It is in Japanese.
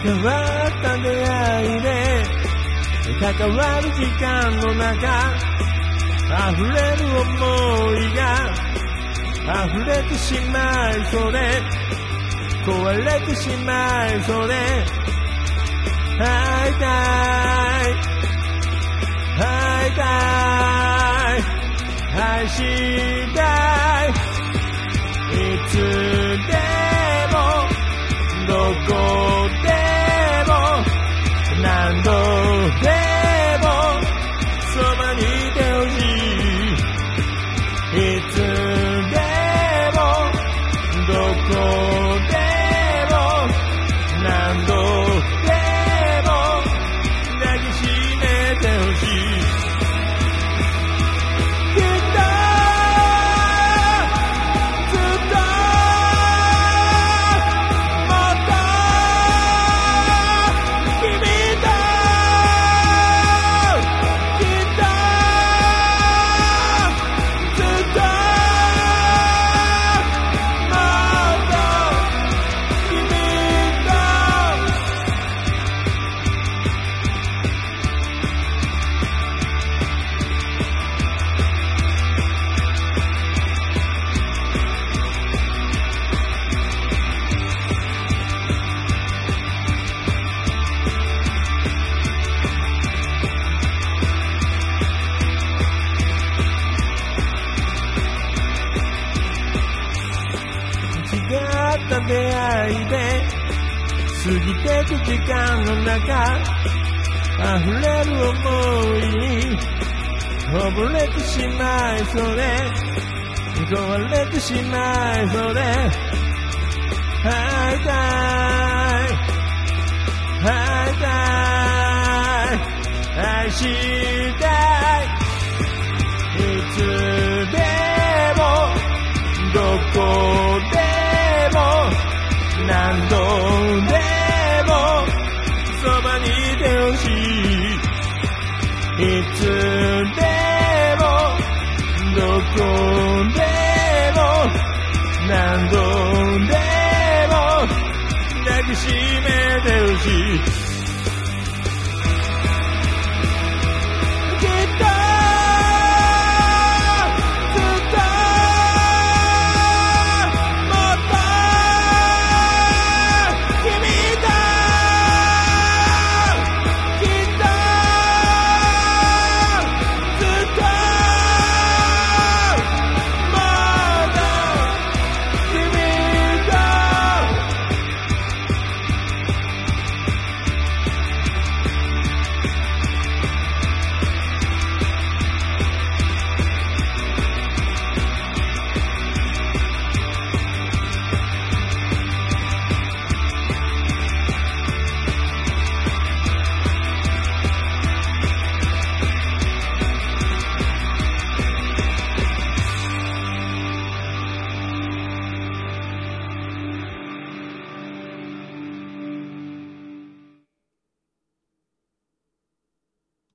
変わった出会いで関わる時間の中溢れる想いが溢れてしまいそうで壊れてしまいそうで会いたい会いたい愛したいいつでもどこでも何度でもそばにいてほしいいつでもどこでも何度でも抱きしめてほしいきっとずっともっと君ときっとずっともっと君と違った出会いで過ぎてく時間の中溢れる想いに溺れてしまいそうで壊れてしまいそうで会いたい会いたい愛したいいつでもどこでも何度でもそばにいてほしいいつ